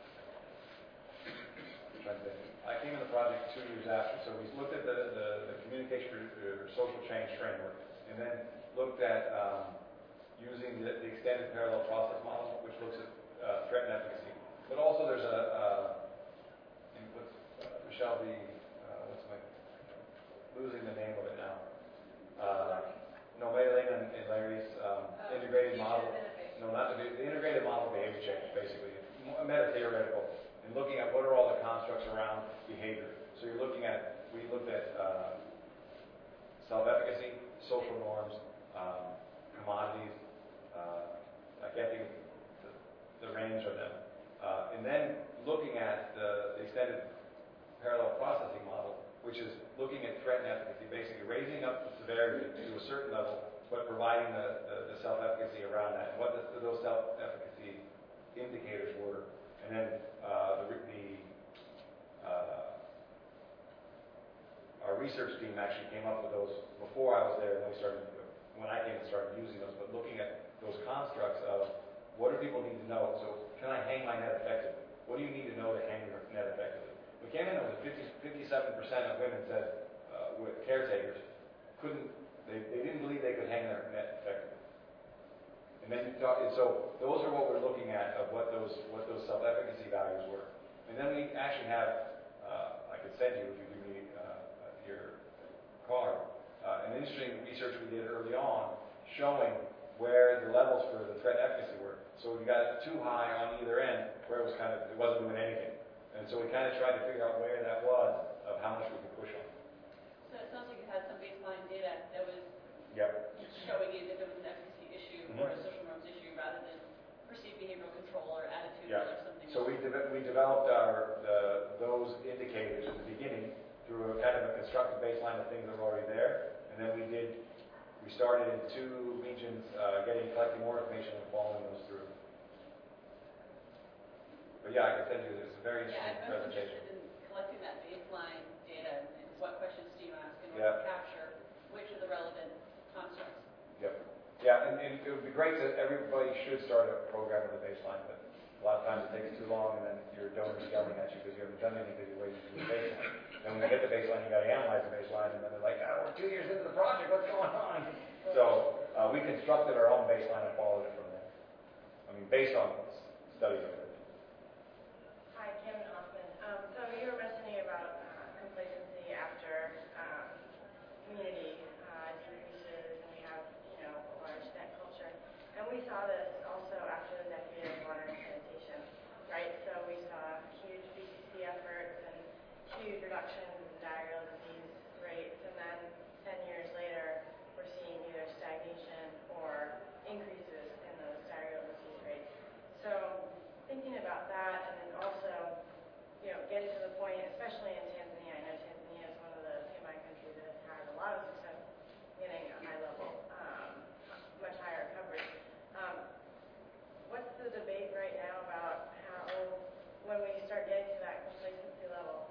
I came in the project two years after, so we looked at the, the, the communication or social change framework, and then looked at um, using the, the extended parallel process model, which looks at uh, threat and efficacy. but also there's a, uh, in what's, uh, Michelle, the, uh, what's my, losing the name of it now. Uh, no, Maylene and, and Larry's um, Uh, integrated future model. innovation. No, not the, the integrated model of behavior change, basically. A meta-theoretical, and looking at what are all the constructs around behavior. So you're looking at, we looked at uh, self-efficacy, social norms, um, commodities, uh, I can't think of the, the range of them. Uh, and then looking at the, the extended parallel processing model, which is looking at threat and efficacy, basically raising up the severity to a certain level, but providing the, the, the self-efficacy around that, and what the, those self-efficacy indicators were. And then uh, the, the uh, our research team actually came up with those before I was there, and then we started, when I came and started using those, but looking at those constructs of what do people need to know? So can I hang my net effectively? What do you need to know to hang your net effectively? We came in, there was fifty, fifty-seven percent of women said, uh, with caretakers, couldn't, they, they didn't believe they could hang their net effectively. And then you talk, and so those are what we're looking at of what those, what those self-efficacy values were. And then we actually have, uh, I could send you if you give me uh, your card, uh, an interesting research we did early on showing where the levels for the threat efficacy were. So we got too high on either end where it was kind of, it wasn't doing anything. And so we kind of tried to figure out where that was of how much we could push on. So it sounds like you had some baseline data that was Yep. showing you that there was an efficacy issue Mhm. or a social norms issue rather than perceived behavioral control or attitudinal Yeah. or something So else. we, de- we developed our the, those indicators at the beginning through a kind of a constructed baseline of things that were already there, and then we did. We started in two regions, uh, getting collecting more information and following those through. But yeah, I can send you. It's a very Yeah, interesting I'm most presentation. interested in collecting that baseline data and what questions do you ask in order Yeah. to capture which are the relevant constructs. Yep. Yeah, and, and it would be great that everybody should start a program with a baseline, but a lot of times it takes too long, and then your donors yelling at you because you haven't done anything you're waiting to do the baseline. Then when you get the baseline, you got to analyze the baseline, and then they're like, oh, we're two years into the project, what's going on? So uh, we constructed our own baseline and followed it from there. I mean, based on studies of it. Hi, Kim Hoffman. Um, so you were mentioning about uh, complacency after um, community uh, decreases, and we have, you know, a large net culture. And we saw this also after the decade of water and sanitation, right? So we saw huge B C C efforts and huge reductions in diarrheal disease rates, and then ten years later, we're seeing either stagnation or increases in those diarrheal disease rates. So thinking about that, and then also, you know, getting to the point, especially in Tanzania, I know Tanzania is one of the P M I countries that has had a lot of success getting a high level, um, much higher coverage. Um, what's the debate right now about how, when we start getting to that complacency level,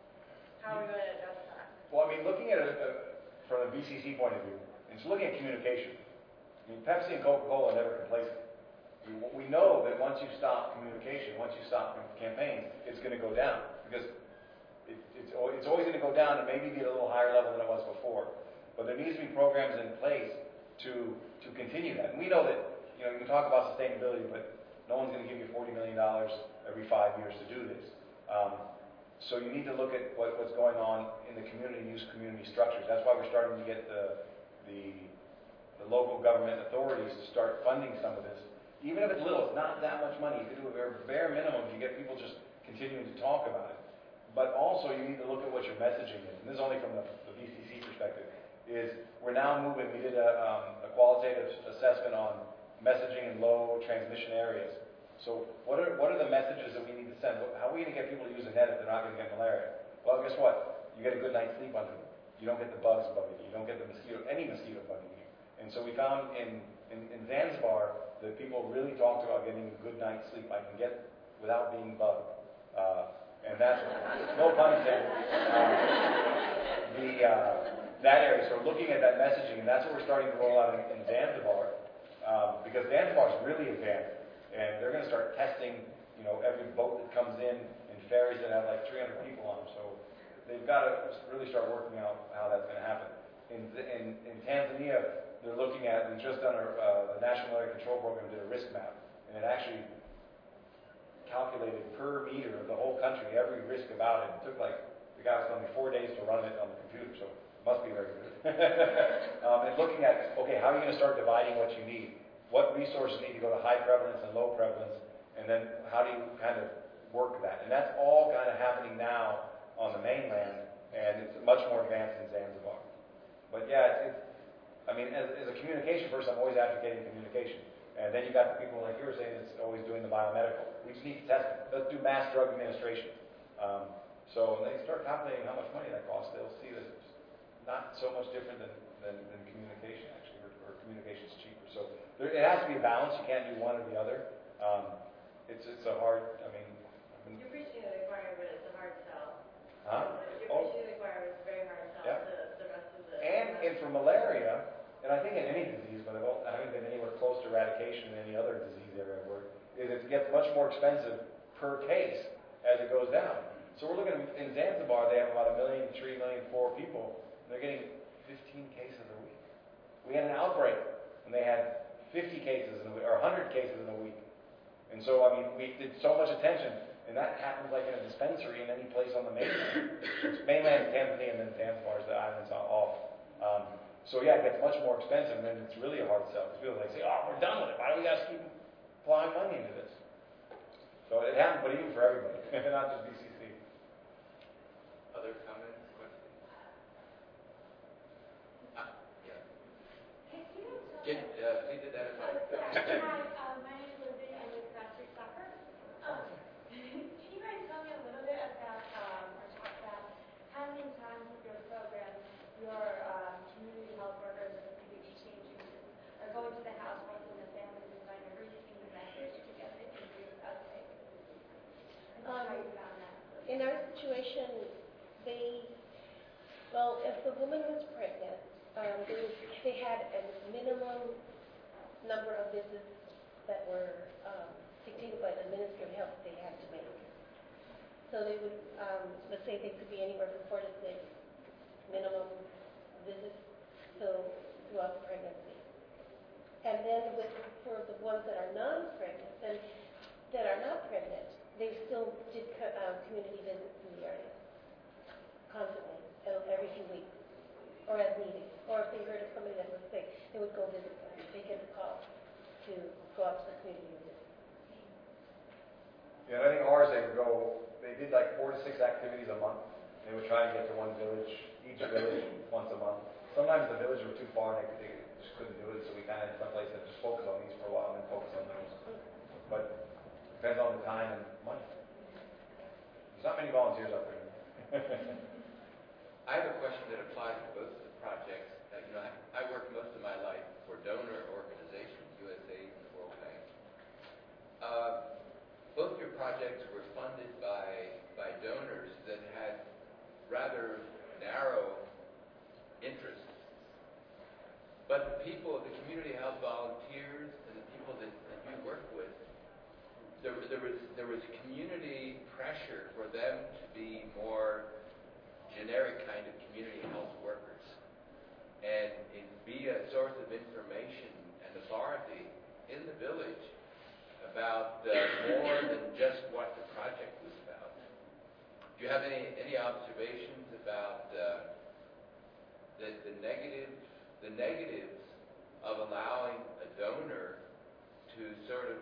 how are we going to adjust that? Well, I mean, looking at it uh, from a B C C point of view, it's looking at communication. I mean, Pepsi and Coca-Cola are never complacent. We, we know that once you stop communication, once you stop campaigns, it's going to go down because it, it's, it's always going to go down and maybe be at a little higher level than it was before. But there needs to be programs in place to to continue that. And we know that, you know, you can talk about sustainability, but no one's going to give you forty million dollars every five years to do this. Um, so you need to look at what, what's going on in the community and use community structures. That's why we're starting to get the, the, the local government authorities to start funding some of this. Even if it's little, it's not that much money. You can do a bare, bare minimum if you get people just continuing to talk about it. But also you need to look at what your messaging is. And this is only from the, the B C C perspective. Is we're now moving, we did a, um, a qualitative assessment on messaging in low transmission areas. So what are what are the messages that we need to send? How are we going to get people to use a net if they're not going to get malaria? Well, guess what? You get a good night's sleep under them. You don't get the bugs bugging you. You don't get the mosquito, any mosquito bugging you. And so we found in, in, in Zanzibar that people really talked about getting a good night's sleep. I can get without being bugged. Uh, and that's, no pun intended. Um, the, uh, that area, so we're looking at that messaging, and that's what we're starting to roll out in, in Zanzibar, um, because Zanzibar is really advanced. And they're going to start testing, you know, every boat that comes in in ferries that have like three hundred people on them. So they've got to really start working out how that's going to happen. In, in, in Tanzania, they're looking at, we just done a, uh, the National Malaria Control Program did a risk map, and it actually calculated per meter of the whole country, every risk about it. It took like, the guy was telling me four days to run it on the computer, so it must be very good. um, and looking at, okay, how are you going to start dividing what you need? What resources need to go to high prevalence and low prevalence? And then how do you kind of work that? And that's all kind of happening now on the mainland, and it's much more advanced in Zanzibar. But yeah, it's, it's I mean, as, as a communication person, I'm always advocating communication. And then you got the people like you were saying that's always doing the biomedical. We just need to test it. Let's do mass drug administration. Um, so when they start calculating how much money that costs, they'll see that it's not so much different than, than, than communication, actually, or, or communication is cheaper. So there, it has to be a balance. You can't do one or the other. Um, it's it's a hard, I mean... I mean You're preaching to the choir, but it's a hard sell. Huh? You're Oh. preaching to the choir, but it's a very hard sell Yeah. to the rest of the... And, and for malaria, and I think in any disease, but I haven't been anywhere close to eradication in any other disease area I've worked, is it gets much more expensive per case as it goes down. So we're looking at, in Zanzibar, they have about a million, three million, four people, and they're getting fifteen cases a week. We had an outbreak, and they had fifty cases in a week, or one hundred cases in a week. And so, I mean, we did so much attention, and that happens like in a dispensary in any place on the mainland. It's mainland Tanzania, and then Zanzibar is the islands off. Um, so yeah, it gets much more expensive, and then it's really a hard sell. Because people like say, oh, we're done with it. Why do we got to keep applying money into this? So it happens, but even for everybody, not just B C C. Other comments, questions? Ah, yeah. Can you tell Get, us- uh, please identify. Hi, uh, my name is Lizzie. I'm with Grassroots Soccer. Um, Can you guys tell me a little bit about, um, or talk about how many times with your program your um, community health workers or the P B changing are going to the households and the families and kind of receiving the message to get the disease outtake? And Um, how you found that? In our situation, they, well, if the woman was pregnant, um, they, was, they had a minimum number of visits that were um, dictated by the Ministry of Health they had to make. So they would, um, let's say they could be anywhere from four to six minimum visits, so throughout the pregnancy. And then with, for the ones that are non-pregnant, then that are not pregnant, they still did co- um, community visits in the area, constantly, uh, every few weeks, or as needed. Or if they heard of somebody that was sick, they would go visit them. They get the call to go out to the community and visit. Yeah, and I think ours, they would go, they did like four to six activities a month. They would try and get to one village, each village once a month. Sometimes the village were too far and they, they just couldn't do it, so we kind of went place that just focus on these for a while and then focus on those. But depends on the time and money. There's not many volunteers out there. I have a question that applies to both of the projects. Uh, you know, I, I worked most of my life for donor organizations, U S A I D and the World Bank. Uh, both your projects were funded by by donors that had rather narrow interests. But the people, the community health volunteers and the people that, that you work with, there, there was there was community pressure for them to be more generic kind of community health workers and, and be a source of information and authority in the village about uh, more than just what the project was about. Do you have any, any observations about uh, the, the negative the negatives of allowing a donor to sort of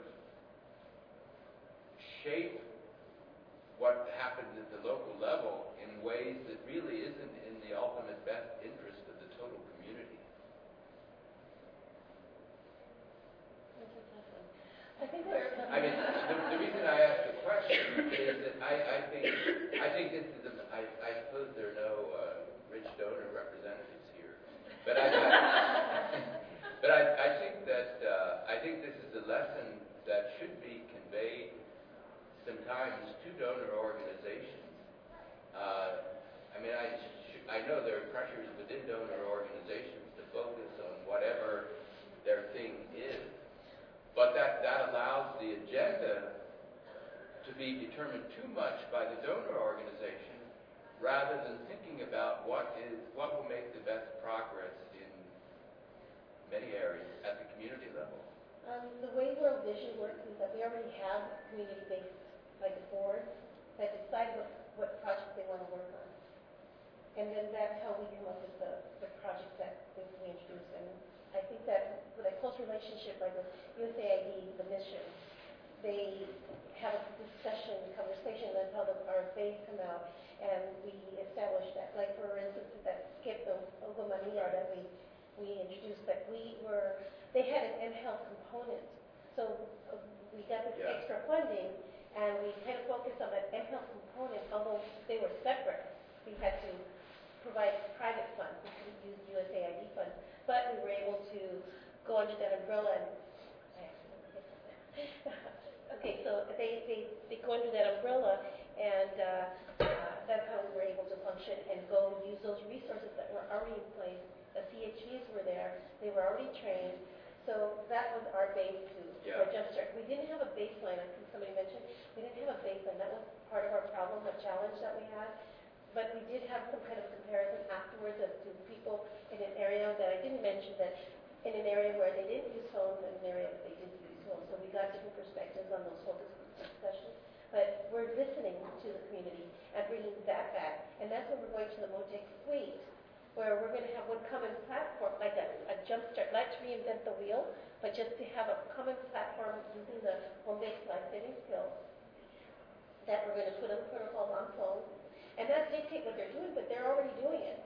shape what happens at the local level in ways that really isn't in the ultimate best interest of the total community? That's a tough one. I think that's I mean, the, the reason I ask the question is that I, I think I think this is a, I, I suppose there are no uh, rich donor representatives here, but I, I but I, I think that uh, I think this is a lesson that should be conveyed sometimes to donor organizations. Uh, I mean, I sh- I know there are pressures within donor organizations to focus on whatever their thing is. But that, that allows the agenda to be determined too much by the donor organization rather than thinking about what is what will make the best progress in many areas at the community level. Um, the way World Vision works is that we already have community-based like a board that decide what, what projects they want to work on. And then that's how we come up with the, the projects that we introduce. And I think that with a close relationship like with U S A I D, the mission, they have a discussion, conversation, that's how the R F As come out, and we establish that. Like for instance, that skip, the Ogomania that we, we introduced, that we were, they had an M-Health component. So uh, we got this Yeah. extra funding, and we kind of focused on that M-Health component, although they were separate. We had to provide private funds, we couldn't use U S A I D funds, but we were able to go under that umbrella and, I accidentally hit something. Okay, so they, they, they go under that umbrella, and uh, uh, that's how we were able to function and go use those resources that were already in place. The C H Vs were there, they were already trained, so that was our base to, Yeah. to adjust our, we didn't have a baseline, I think somebody mentioned, we didn't have a baseline, that was part of our problem, the challenge that we had. But we did have some kind of comparison afterwards as to people in an area that I didn't mention, that in an area where they didn't use phones and an area that they did use phones. So we got different perspectives on those focus discussions. But we're listening to the community and bringing that back. And that's when we're going to the MOTEC suite, where we're going to have one common platform, like a, a jumpstart, not to reinvent the wheel, but just to have a common platform using the home-based life-saving skills that we're going to put on the protocols on phones. And not dictate what they're doing, but they're already doing it.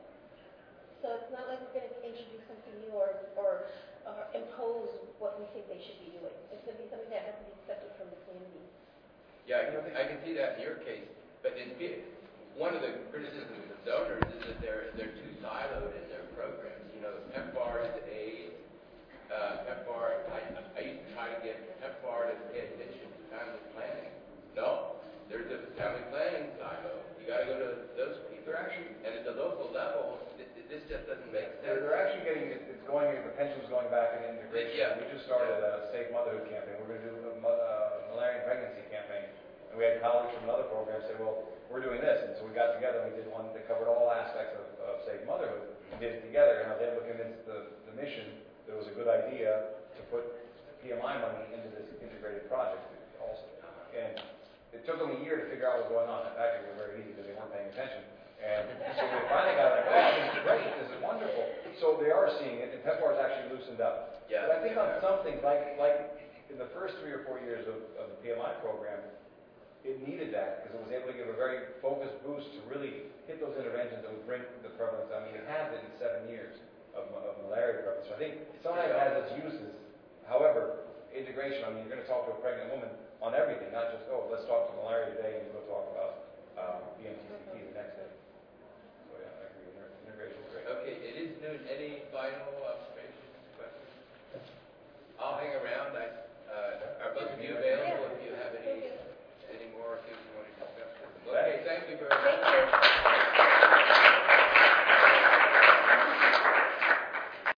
So it's not like we're going to introduce something new or, or, or impose what we think they should be doing. It's going to be something that has to be accepted from the community. Yeah, I can, I can see that in your case. But it's, one of the criticisms of donors is that they're, they're too siloed in their programs. You know, PEPFAR is aid. Uh, PEPFAR, I, I used to try to get PEPFAR to pay attention to family planning. No, there's a family planning silo. You got to go to those people. They're actually, and at the local level, th- th- this just doesn't make they're, sense. they're actually getting, it- it's going, the pension's going back in integration. Yeah. We just started a safe motherhood campaign. We're going to do a mo- uh, malaria and pregnancy campaign. And we had colleagues from another program say, well, we're doing this. And so we got together and we did one that covered all aspects of, of safe motherhood. We did it together, and I was able to convince the, the mission that it was a good idea to put P M I money into this integrated project also. And it took them a year to figure out what was going on. Actually, it was very easy because they weren't paying attention. And so we finally got like, oh, this is great, this is wonderful. So they are seeing it, and PEPFAR has actually loosened up. Yeah. But I think on some things, like like in the first three or four years of, of the P M I program, it needed that because it was able to give a very focused boost to really hit those interventions that would bring the prevalence. I mean, it has it in seven years of, of malaria prevalence. So I think some of that has its uses. However, integration, I mean, you're going to talk to a pregnant woman on everything, not just, oh, let's talk to malaria today and go talk about um, B M T C T the